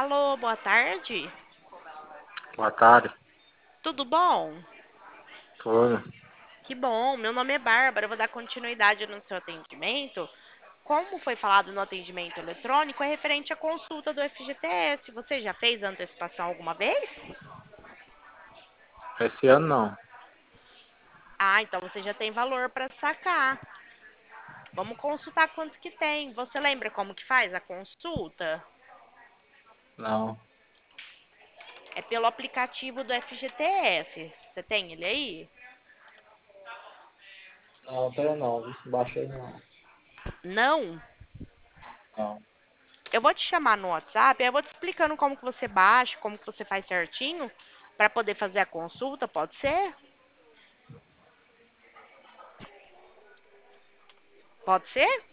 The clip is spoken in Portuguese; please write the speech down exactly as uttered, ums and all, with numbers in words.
Alô, boa tarde. Boa tarde. Tudo bom? Tudo. Que bom. Meu nome é Bárbara. Eu vou dar continuidade no seu atendimento. Como foi falado no atendimento eletrônico, é referente à consulta do F G T S. Você já fez a antecipação alguma vez? Esse ano não. Ah, então você já tem valor para sacar. Vamos consultar quanto que tem. Você lembra como que faz a consulta? Não. É pelo aplicativo do F G T S. Você tem ele aí? Não, tenho não. Não baixei não. Não? Não. Eu vou te chamar no WhatsApp, aí eu vou te explicando como que você baixa, como que você faz certinho para poder fazer a consulta, pode ser? Pode ser?